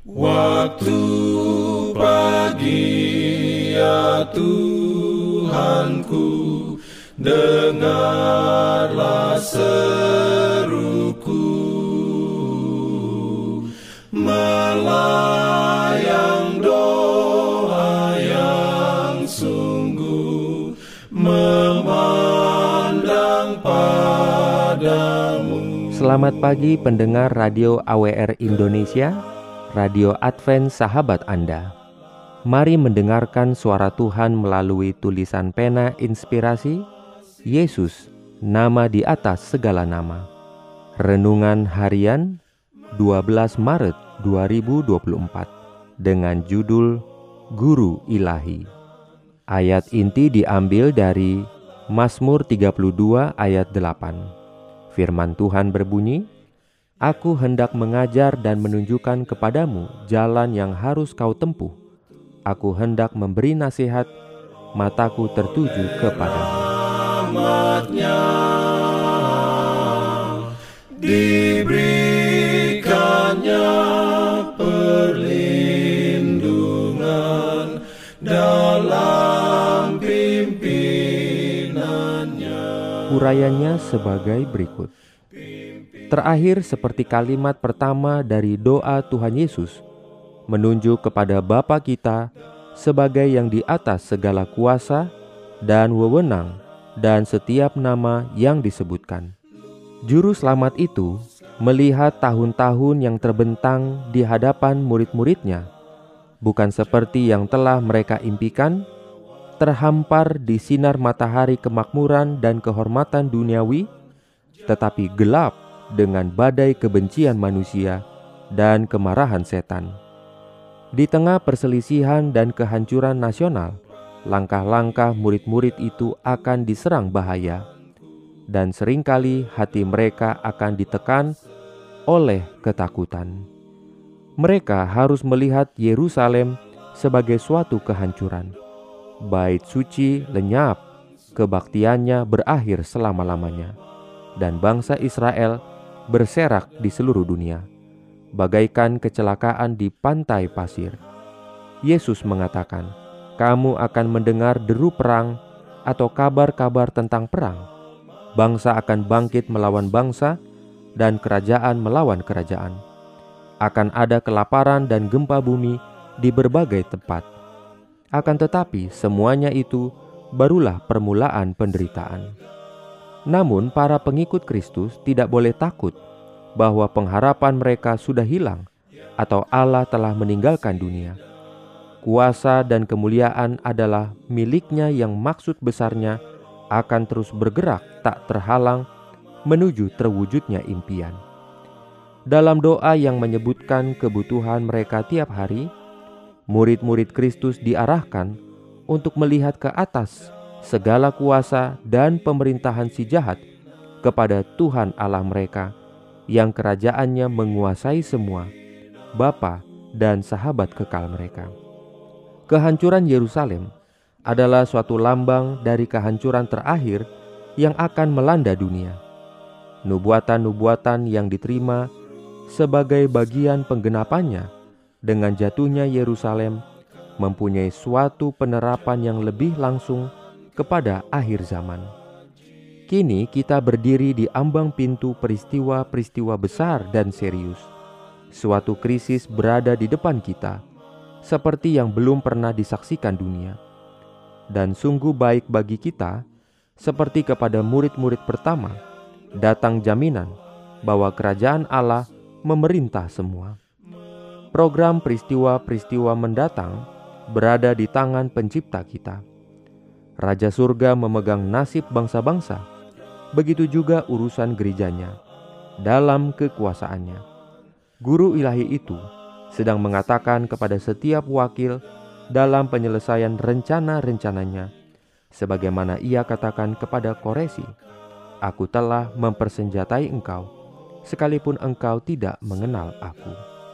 Waktu pagi ya Tuhanku, dengarlah seruku, melayang doa yang sungguh, memandang padamu. Selamat pagi pendengar Radio AWR Indonesia, Radio Advent Sahabat Anda. Mari mendengarkan suara Tuhan melalui tulisan pena inspirasi Yesus, nama di atas segala nama. Renungan harian 12 Maret 2024 dengan judul Guru Ilahi. Ayat inti diambil dari Mazmur 32 ayat 8. Firman Tuhan berbunyi, Aku hendak mengajar dan menunjukkan kepadamu jalan yang harus kau tempuh. Aku hendak memberi nasihat, mataku tertuju kepadamu. Rahmatnya diberikannya perlindungan dalam pimpinannya. Urayanya sebagai berikut. Terakhir seperti kalimat pertama dari doa Tuhan Yesus, menunjuk kepada Bapa kita sebagai yang di atas segala kuasa dan wewenang dan setiap nama yang disebutkan. Juru selamat itu melihat tahun-tahun yang terbentang di hadapan murid-muridnya, bukan seperti yang telah mereka impikan, terhampar di sinar matahari kemakmuran dan kehormatan duniawi, tetapi gelap dengan badai kebencian manusia dan kemarahan setan. Di tengah perselisihan dan kehancuran nasional, langkah-langkah murid-murid itu akan diserang bahaya, dan seringkali hati mereka akan ditekan oleh ketakutan. Mereka harus melihat Yerusalem sebagai suatu kehancuran. Bait suci lenyap, kebaktiannya berakhir selama-lamanya, dan bangsa Israel berserak di seluruh dunia, bagaikan kecelakaan di pantai pasir. Yesus mengatakan, kamu akan mendengar deru perang atau kabar-kabar tentang perang. Bangsa akan bangkit melawan bangsa dan kerajaan melawan kerajaan. Akan ada kelaparan dan gempa bumi di berbagai tempat. Akan tetapi semuanya itu barulah permulaan penderitaan. Namun para pengikut Kristus tidak boleh takut bahwa pengharapan mereka sudah hilang atau Allah telah meninggalkan dunia. Kuasa dan kemuliaan adalah miliknya yang maksud besarnya akan terus bergerak tak terhalang menuju terwujudnya impian. Dalam doa yang menyebutkan kebutuhan mereka tiap hari, murid-murid Kristus diarahkan untuk melihat ke atas segala kuasa dan pemerintahan si jahat kepada Tuhan Allah mereka yang kerajaannya menguasai semua, Bapa dan sahabat kekal mereka. Kehancuran Yerusalem adalah suatu lambang dari kehancuran terakhir yang akan melanda dunia. Nubuatan-nubuatan yang diterima sebagai bagian penggenapannya dengan jatuhnya Yerusalem mempunyai suatu penerapan yang lebih langsung kepada akhir zaman. Kini kita berdiri di ambang pintu peristiwa-peristiwa besar dan serius. Suatu krisis berada di depan kita, seperti yang belum pernah disaksikan dunia. Dan sungguh baik bagi kita, seperti kepada murid-murid pertama, datang jaminan bahwa kerajaan Allah memerintah semua. Program peristiwa-peristiwa mendatang berada di tangan pencipta kita. Raja surga memegang nasib bangsa-bangsa, begitu juga urusan gerejanya dalam kekuasaannya. Guru ilahi itu sedang mengatakan kepada setiap wakil dalam penyelesaian rencana-rencananya, sebagaimana ia katakan kepada Koresi, Aku telah mempersenjatai engkau, sekalipun engkau tidak mengenal aku.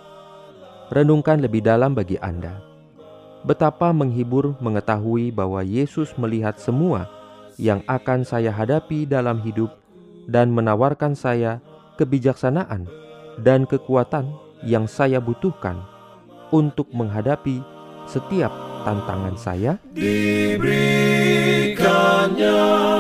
Renungkan lebih dalam bagi Anda. Betapa menghibur mengetahui bahwa Yesus melihat semua yang akan saya hadapi dalam hidup dan menawarkan saya kebijaksanaan dan kekuatan yang saya butuhkan untuk menghadapi setiap tantangan saya. Diberikannya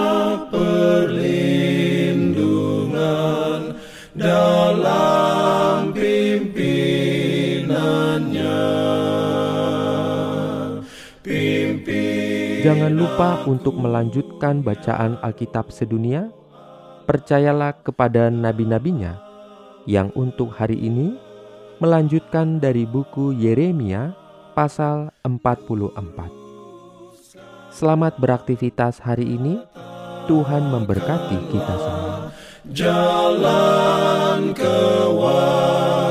perlindungan dalam pimpinannya. Jangan lupa untuk melanjutkan bacaan Alkitab sedunia. Percayalah kepada nabi-nabinya yang untuk hari ini melanjutkan dari buku Yeremia pasal 44. Selamat beraktivitas hari ini. Tuhan memberkati kita semua. Jalan kewajiban